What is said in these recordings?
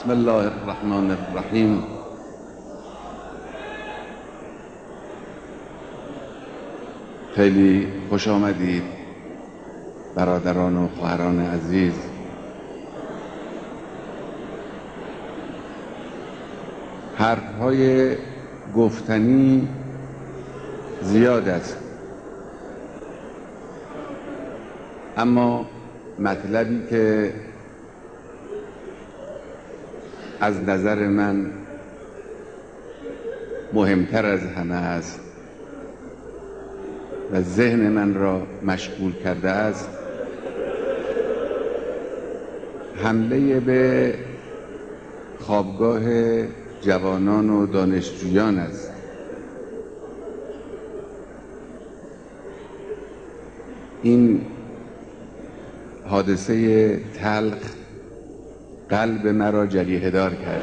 بسم الله الرحمن الرحیم. خیلی خوش آمدید برادران و خواهران عزیز. حرف‌های گفتنی زیاد است، اما مطلبی که از نظر من مهمتر از همه است و ذهن من را مشغول کرده است، حمله به خوابگاه جوانان و دانشجویان است. این حادثه تلخ قلب مرا جریحه دار کرد.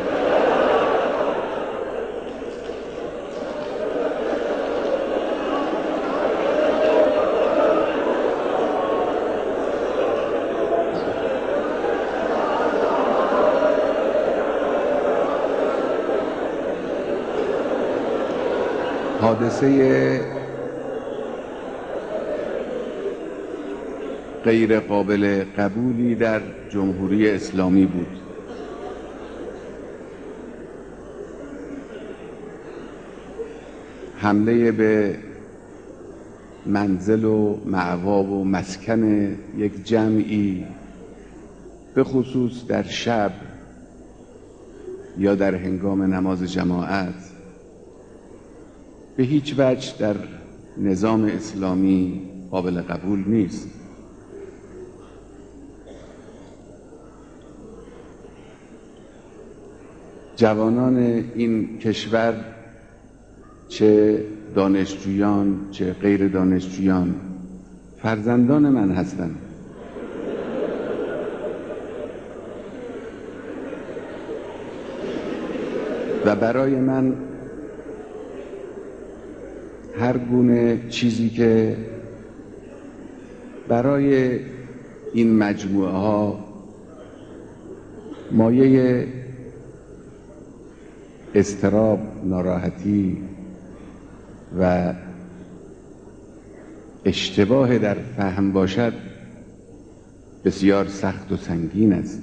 حادثه غیر قابل قبولی در جمهوری اسلامی بود. حمله به منزل و مأوا و مسکن یک جمعی، به خصوص در شب یا در هنگام نماز جماعت، به هیچ وجه در نظام اسلامی قابل قبول نیست. جوانان این کشور، چه دانشجویان چه غیر دانشجویان، فرزندان من هستند. و برای من هر گونه چیزی که برای این مجموعه ها مایه اضطراب، ناراحتی و اشتباه در فهم باشد، بسیار سخت و سنگین است.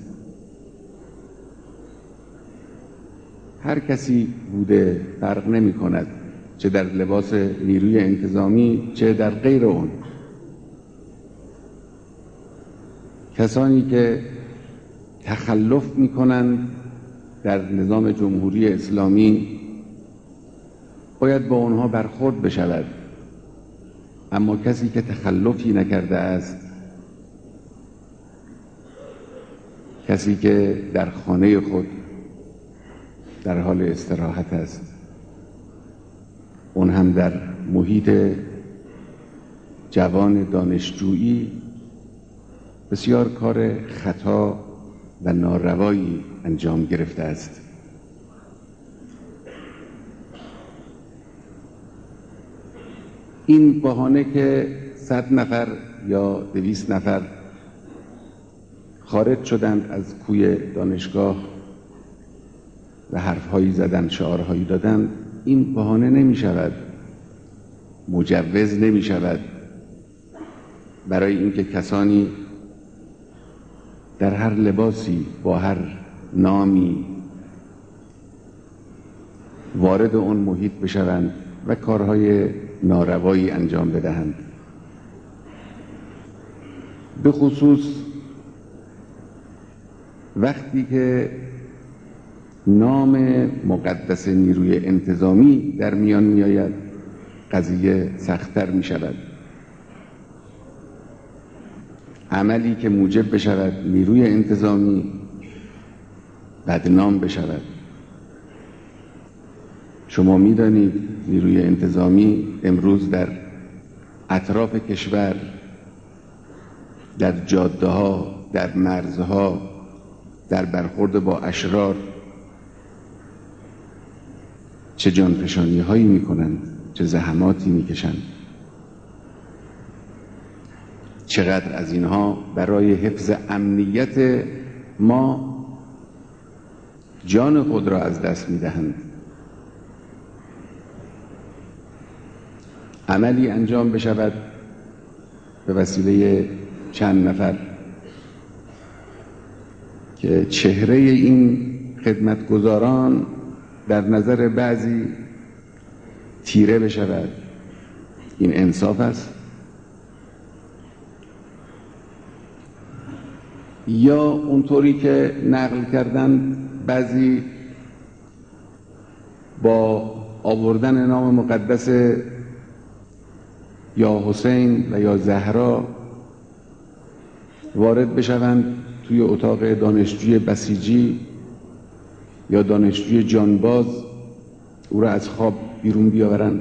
هر کسی بوده، فرق نمی کند، چه در لباس نیروی انتظامی چه در غیر اون. کسانی که تخلف می کنند در نظام جمهوری اسلامی باید با آنها برخورد بشود، اما کسی که تخلفی نکرده است، کسی که در خانه خود در حال استراحت است، اون هم در محیط جوان دانشجویی، بسیار کار خطا و ناروایی انجام گرفته است. این بهانه که 100 نفر یا 200 نفر خارج شدند از کوی دانشگاه و حرفهایی زدند، شعارهایی دادند، این بهانه نمی شود، مجوز نمی شود برای اینکه کسانی در هر لباسی، با هر نامی وارد اون محیط بشوند و کارهای ناروایی انجام بدهند. به خصوص وقتی که نام مقدس نیروی انتظامی در میان می آید، قضیه سخت‌تر می شود. عملی که موجب بشود نیروی انتظامی بدنام بشود. شما می دانید نیروی انتظامی امروز در اطراف کشور، در جاده ها، در مرزها، در برخورد با اشرار چه جانفشانی هایی می کنند، چه زحماتی می کشند. چقدر از اینها برای حفظ امنیت ما جان خود را از دست می‌دهند. عملی انجام بشود به وسیله چند نفر که چهره این خدمتگزاران در نظر بعضی تیره بشود، این انصاف است؟ یا اونطوری که نقل کردن بعضی با آوردن نام مقدس یا حسین و یا زهرا وارد بشوند توی اتاق دانشجوی بسیجی یا دانشجوی جانباز، او را از خواب بیرون بیاورند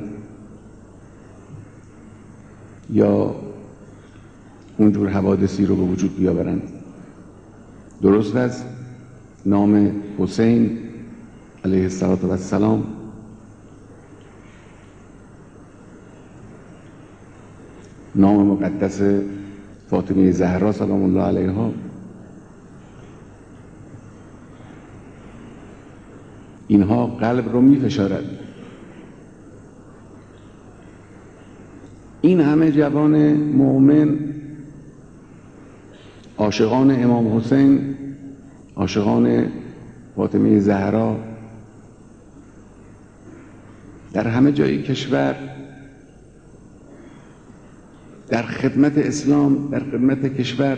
یا اونجور حوادثی رو به وجود بیاورند. درست است نام حسین علیه السلام نام مقدس فاطمه زهرا سلام الله علیها، اینها قلب رو میفشارد. این همه جوان مؤمن، عاشقان امام حسین، عاشقان فاطمه زهرا، در همه جای کشور در خدمت اسلام، در خدمت کشور،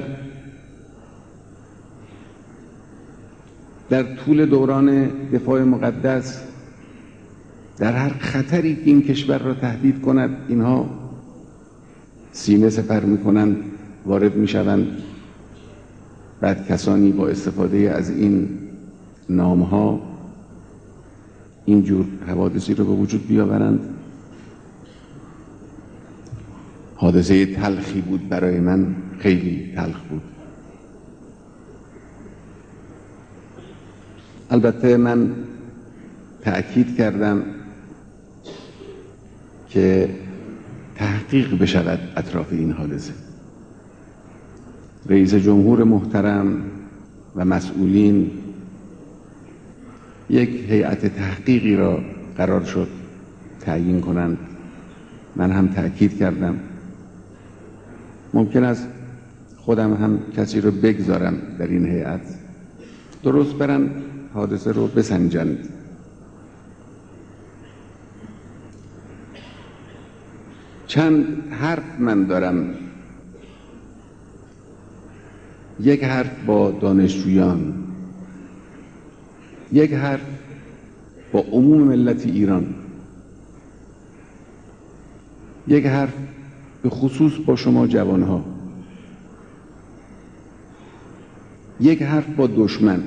در طول دوران دفاع مقدس، در هر خطری که این کشور را تهدید کند، اینها سینه سپر می‌کنند، وارد می‌شوند. بعد کسانی با استفاده از این نام‌ها اینجور حوادثی رو به وجود بیاورند. حادثه تلخی بود برای من، خیلی تلخ بود. البته من تأکید کردم که تحقیق بشود اطراف این حادثه. رئیس جمهور محترم و مسئولین یک هیئت تحقیقی را قرار شد تعیین کنند. من هم تأکید کردم ممکن است خودم هم کسی رو بگذارم در این هیئت، درست برن حادثه رو بسنجند. چند حرف من دارم، یک حرف با دانشجویان، یک حرف با عموم ملت ایران، یک حرف به خصوص با شما جوانها، یک حرف با دشمن.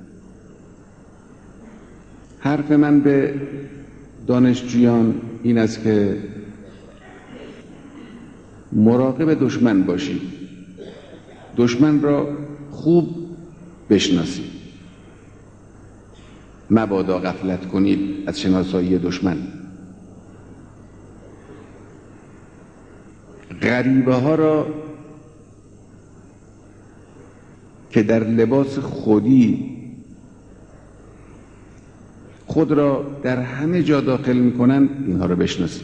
حرف من به دانشجویان این است که مراقب دشمن باشید، دشمن را خوب بشناسید، مبادا غفلت کنید از شناسایی دشمن. غریبه ها را که در لباس خودی خود را در همه جا داخل می‌کنند، اینها را بشناسید.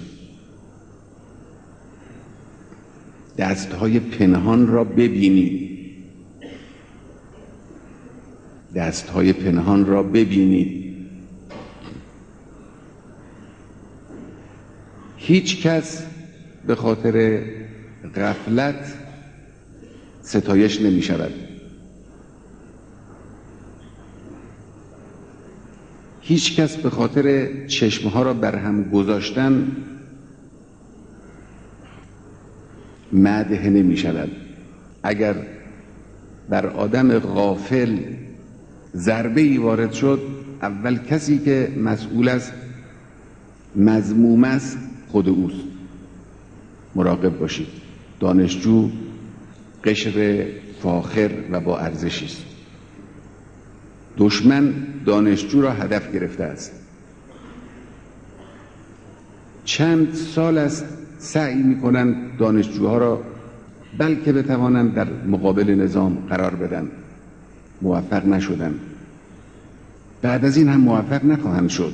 دستهای پنهان را ببینید، دستهای پنهان را ببینید. هیچ کس به خاطر غفلت ستایش نمی شود. هیچ کس به خاطر چشمها را بر هم گذاشتن مدح نمی شود. اگر بر آدم غافل ضربه‌ای وارد شد، اول کسی که مسئول است، مذموم است، خود اوست. مراقب باشید. دانشجو قشر فاخر و با ارزشی است. دشمن دانشجو را هدف گرفته است. چند سال است سعی می‌کنند دانشجوها را بلکه بتوانند در مقابل نظام قرار بدن، موفق نشدند. بعد از این هم موفق نخواهند شد.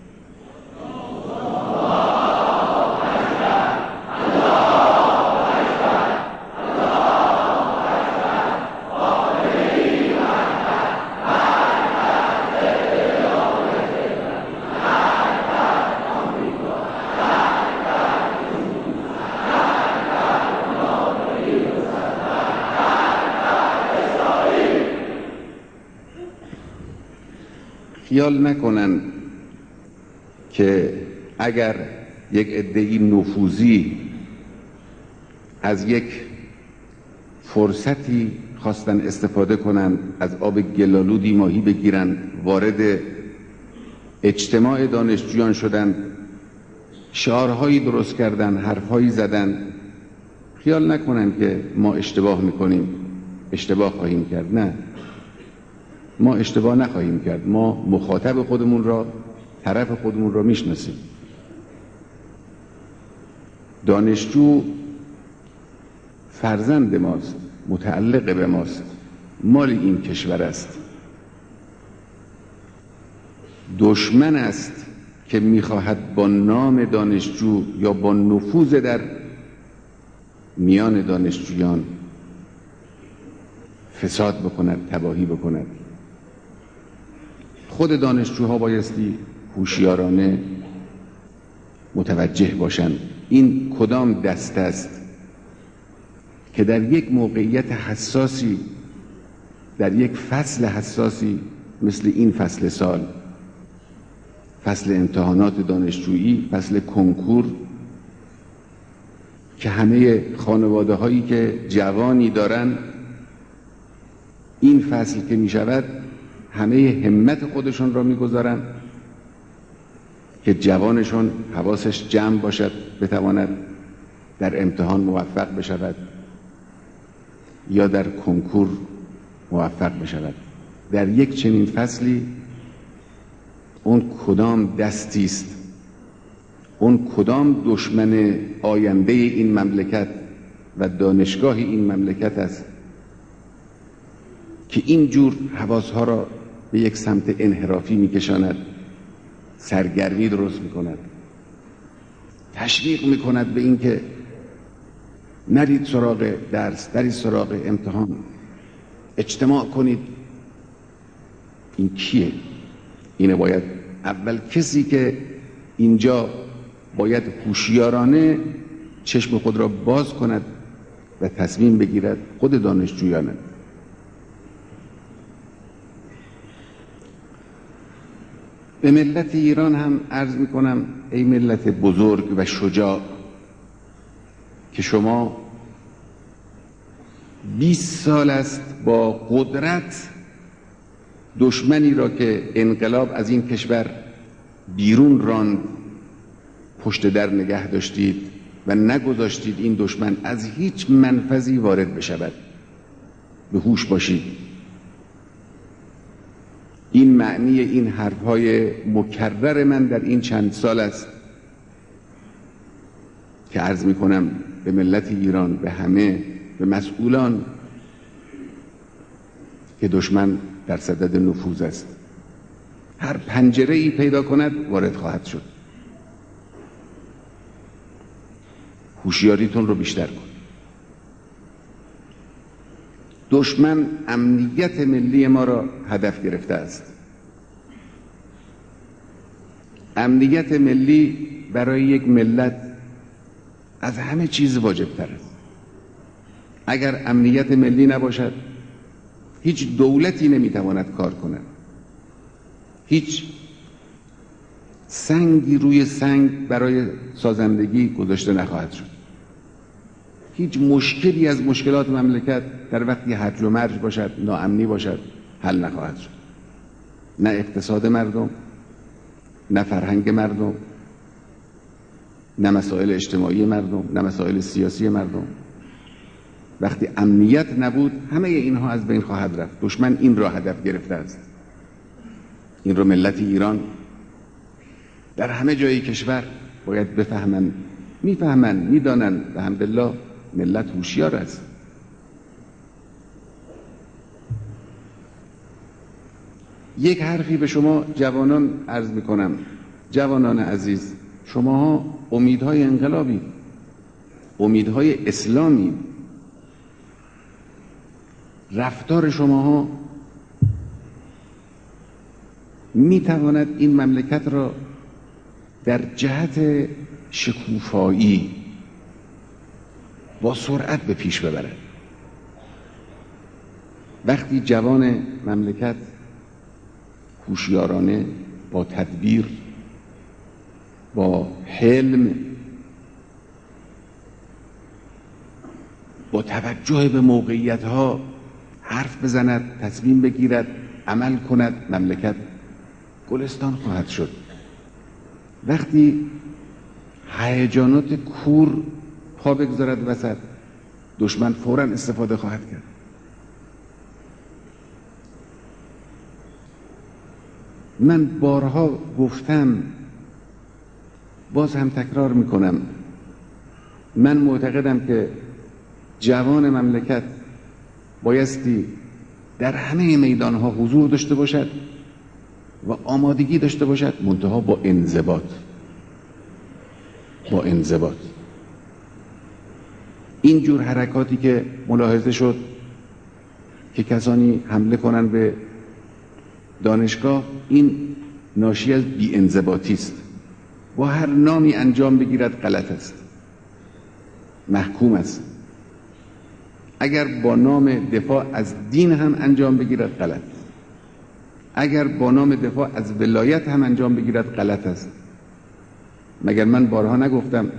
خیال نکنن که اگر یک عده‌ای نفوذی از یک فرصتی خواستن استفاده کنند، از آب گلالودی ماهی بگیرند، وارد اجتماع دانشجویان شدند، شعارهایی درست کردند، حرفهایی زدند، خیال نکنن که ما اشتباه میکنیم، اشتباه خواهیم کرد. نه، ما اشتباه نخواهیم کرد. ما مخاطب خودمون را، طرف خودمون را میشناسیم. دانشجو فرزند ماست، متعلق به ماست، مال این کشور است. دشمن است که میخواهد با نام دانشجو یا با نفوذ در میان دانشجویان فساد بکند، تباهی بکند. خود دانشجوها بایستی هوشیارانه متوجه باشند این کدام دسته است که در یک موقعیت حساسی، در یک فصل حساسی مثل این فصل سال، فصل امتحانات دانشجویی، فصل کنکور، که همه خانواده هایی که جوانی دارن، این فصل که می شود همه همت خودشون را میگذارن که جوانشون حواسش جمع باشد، بتواند در امتحان موفق بشود یا در کنکور موفق بشود. در یک چنین فصلی اون کدام دستی است، اون کدام دشمن آینده این مملکت و دانشگاه این مملکت است که اینجور حواسها را به یک سمت انحرافی میکشاند، سرگرمی درست میکند، تشویق میکند به اینکه نرید سراغ درس، نرید سراغ امتحان، اجتماع کنید. این کیه؟ اینه باید اول کسی که اینجا باید هوشیارانه چشم خود را باز کند و تصمیم بگیرد خود دانشجویانه. به ملت ایران هم عرض میکنم ای ملت بزرگ و شجاع که شما 20 سال است با قدرت دشمنی را که انقلاب از این کشور بیرون راند پشت در نگه داشتید و نگذاشتید این دشمن از هیچ منفذی وارد بشود. به هوش باشید. این معنی این حرفهای مکرر من در این چند سال است که عرض می کنم به ملت ایران، به همه، به مسئولان که دشمن در صدد نفوذ است. هر پنجره ای پیدا کند وارد خواهد شد. هوشیاریتون رو بیشتر کن. دشمن امنیت ملی ما را هدف گرفته است. امنیت ملی برای یک ملت از همه چیز واجب تر است. اگر امنیت ملی نباشد هیچ دولتی نمیتواند کار کند. هیچ سنگی روی سنگ برای سازندگی گذاشته نخواهد شد. هیچ مشکلی از مشکلات مملکت در وقتی هرج و مرج باشد، ناامنی باشد، حل نخواهد شد. نه اقتصاد مردم، نه فرهنگ مردم، نه مسائل اجتماعی مردم، نه مسائل سیاسی مردم. وقتی امنیت نبود همه اینها از بین خواهد رفت. دشمن این را هدف گرفته است. این را ملت ایران در همه جای کشور باید بفهمند، میفهمند، میدانند. الحمدلله ملت هوشیار است. یک حرفی به شما جوانان عرض میکنم. جوانان عزیز، شما امیدهای انقلابی، امیدهای اسلامی. رفتار شما میتواند این مملکت را در جهت شکوفایی با سرعت به پیش ببرد. وقتی جوان مملکت هوشیارانه، با تدبیر، با حلم، با توجه به موقعیت‌ها حرف بزند، تصمیم بگیرد، عمل کند، مملکت گلستان خواهد شد. وقتی هیجانات کور پا بگذارد وسط، دشمن فوراً استفاده خواهد کرد. من بارها گفتم، باز هم تکرار میکنم، من معتقدم که جوان مملکت بایستی در همه میدانها حضور داشته باشد و آمادگی داشته باشد، منتها با انضباط. با انضباط. این جور حرکاتی که ملاحظه شد که کسانی حمله کنن به دانشگاه، این ناشی از بی‌انضباطی است. با هر نامی انجام بگیرد غلط است، محکوم است. اگر با نام دفاع از دین هم انجام بگیرد غلط، اگر با نام دفاع از ولایت هم انجام بگیرد غلط است. مگر من بارها نگفتم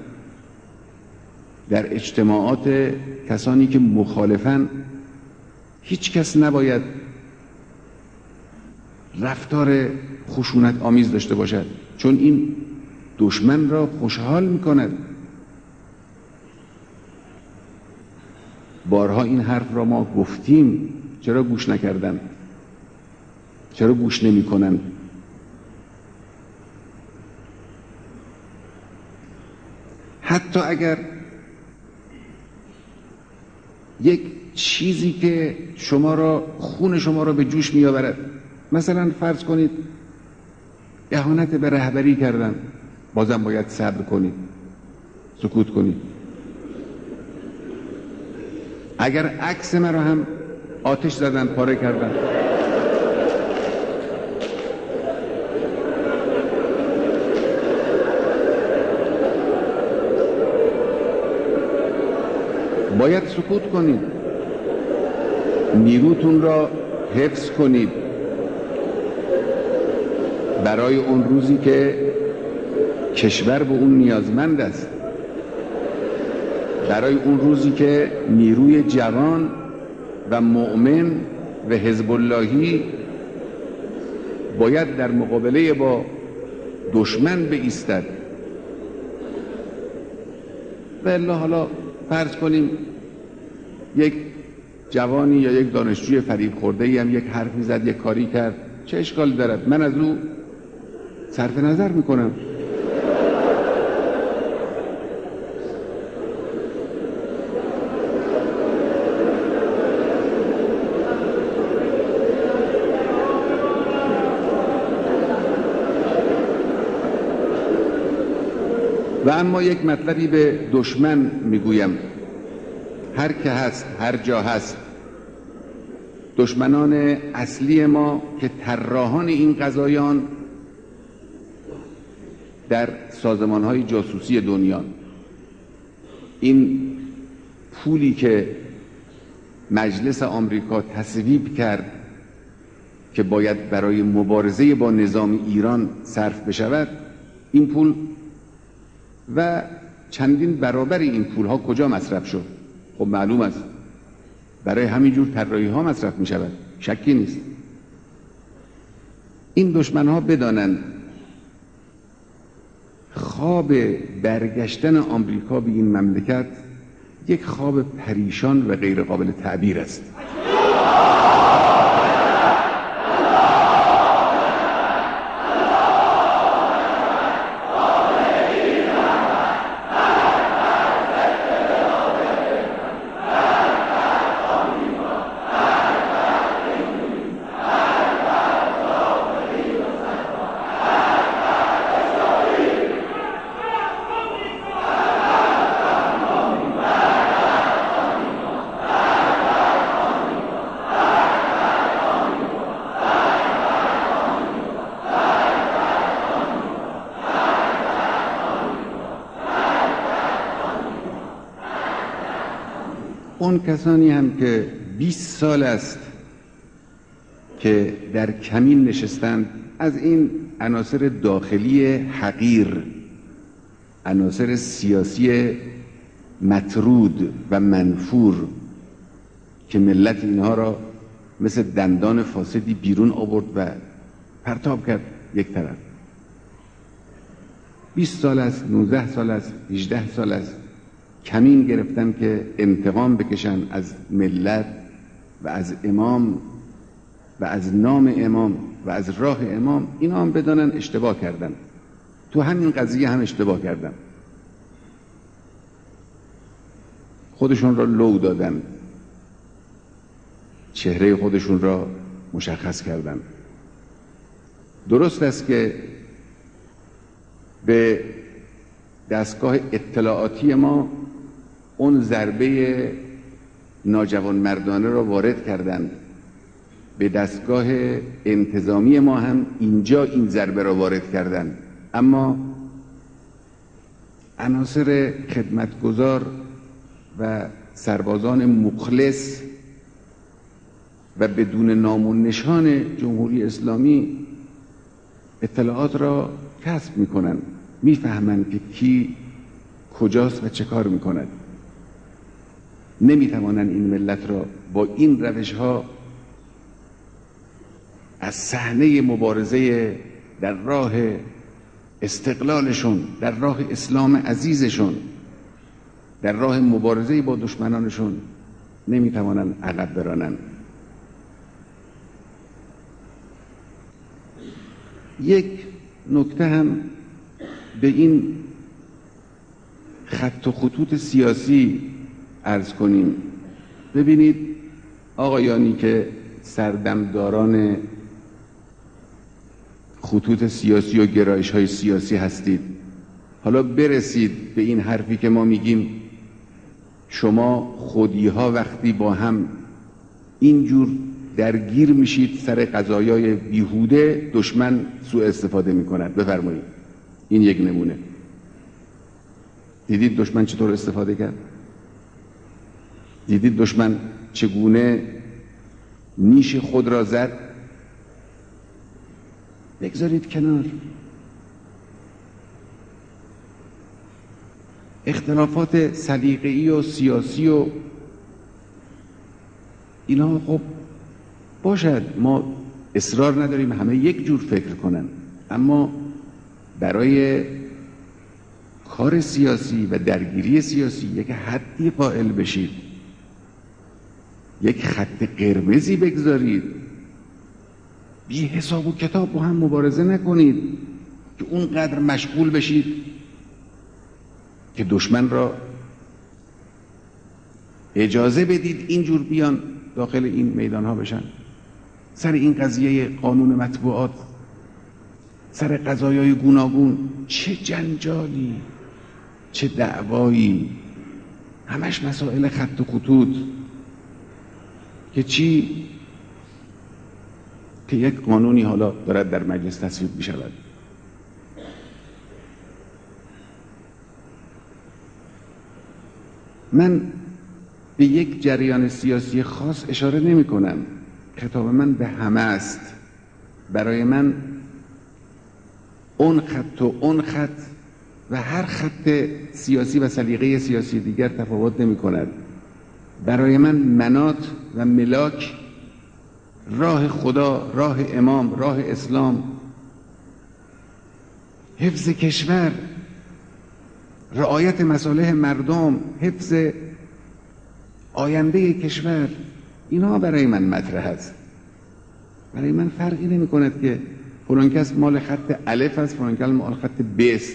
در اجتماعات کسانی که مخالفن هیچ کس نباید رفتار خشونت آمیز داشته باشد، چون این دشمن را خوشحال میکند. بارها این حرف را ما گفتیم، چرا گوش نکردن؟ چرا گوش نمیکنن؟ حتی اگر یک چیزی که خون شما را به جوش میآورد، مثلا فرض کنید اهانت به رهبری کردن، بازم باید صبر کنید، سکوت کنید. اگر عکس مرا هم آتش زدن، پاره کردن، باید سکوت کنید، نیروتون را حفظ کنید برای اون روزی که کشور به اون نیازمند است، برای اون روزی که نیروی جوان و مؤمن و حزب اللهی باید در مقابله با دشمن بایستد. و الا حالا فرض کنیم یک جوانی یا یک دانشجوی فریب خورده‌ای هم یک حرفی زد، یک کاری کرد، چه اشکالی دارد؟ من از او صرف نظر میکنم. و اما یک مطلبی به دشمن میگویم، هر که هست، هر جا هست، دشمنان اصلی ما که طراحان این قضایان در سازمان‌های جاسوسی دنیا، این پولی که مجلس آمریکا تصویب کرد که باید برای مبارزه با نظام ایران صرف بشود، این پول و چندین برابر این پول‌ها کجا مصرف شد؟ خب معلوم است برای همینجور طراحی‌ها مصرف می شود، شکی نیست. این دشمن‌ها بدانند خواب برگشتن آمریکا به این مملکت یک خواب پریشان و غیر قابل تعبیر است. اون کسانی هم که 20 سال است که در کمین نشستند، از این عناصر داخلی حقیر، عناصر سیاسی مطرود و منفور که ملت اینها را مثل دندان فاسدی بیرون آورد و پرتاب کرد یک طرف. 20 سال است، 19 سال است، 18 سال است کمین گرفتن که انتقام بکشن از ملت و از امام و از نام امام و از راه امام. اینا هم بدانن اشتباه کردن، تو همین قضیه هم اشتباه کردن، خودشون را لو دادن، چهره خودشون را مشخص کردن. درست است که به دستگاه اطلاعاتی ما اون ضربه ناجوانمردانه را وارد کردند، به دستگاه انتظامی ما هم اینجا این ضربه را وارد کردند، اما عناصر خدمتگزار و سربازان مخلص و بدون نام و نشان جمهوری اسلامی اطلاعات را کسب میکنند، میفهمند که کی کجاست و چه کار میکند. نمیتوانند این ملت را با این روش ها از صحنه مبارزه در راه استقلالشون، در راه اسلام عزیزشون، در راه مبارزه با دشمنانشون نمیتوانند عقب برانند. یک نکته هم به این خط و خطوط سیاسی عرض کنیم. ببینید آقایانی که سردمداران خطوط سیاسی و گرایش های سیاسی هستید، حالا برسید به این حرفی که ما میگیم شما خودی ها وقتی با هم اینجور درگیر میشید سر قضایای بیهوده، دشمن سوء استفاده میکند. بفرمایید این یک نمونه. دیدید دشمن چطور استفاده کرد؟ دیدید دشمن چگونه نیش خود را زد؟ بگذارید کنار. اختلافات سلیقه‌ای و سیاسی و اینا خب باشد، ما اصرار نداریم همه یک جور فکر کنن، اما برای کار سیاسی و درگیری سیاسی یک حدی قائل بشید، یک خط قرمزی بگذارید، بی حساب و کتاب با هم مبارزه نکنید که اونقدر مشغول بشید که دشمن را اجازه بدید اینجور بیان داخل این میدان ها بشن، سر این قضیه قانون مطبوعات، سر قضایای گوناگون. چه جنجالی، چه دعوایی، همش مسائل خط و خطوط که چی؟ که یک قانونی حالا دارد در مجلس تصویب می شود. من به یک جریان سیاسی خاص اشاره نمی کنم، خطاب من به همه است. برای من اون خط و اون خط و هر خط سیاسی و سلیقه سیاسی دیگر تفاوت نمی کند. برای من مناط و ملاک راه خدا، راه امام، راه اسلام، حفظ کشور، رعایت مصالح مردم، حفظ آینده کشور، اینا برای من مطرح است. برای من فرقی نمی کند که فلان کس مال خط الف است، فلان کس مال خط ب است.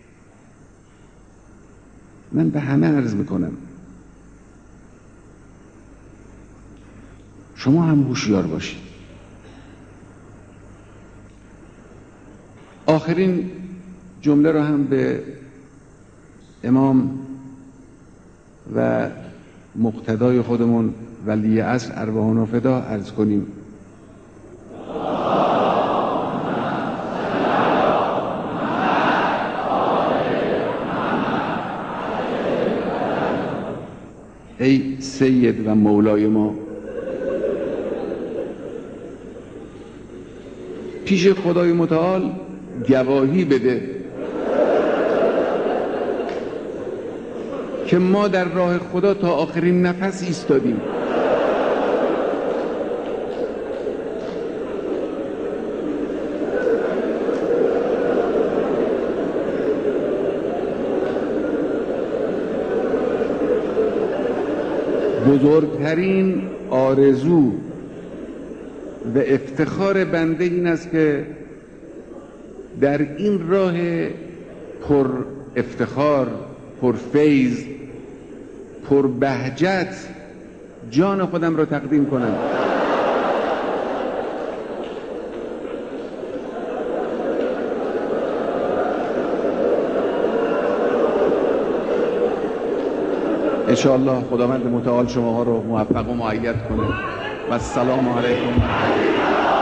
من به همه عرض میکنم شما هم هوشیار باشید. آخرین جمله را هم به امام و مقتدای خودمون ولی عصر ارواحنا فدا عرض کنیم. ای سید و مولای ما، پیش خدای متعال گواهی بده که ما در راه خدا تا آخرین نفس ایستادیم. بزرگترین آرزو و افتخار بنده این است که در این راه پر افتخار، پر فیض، پر بهجت جان خودم را تقدیم کنم. انشاءالله خداوند متعال شماها رو موفق و مؤید کنه و السلام علیکم.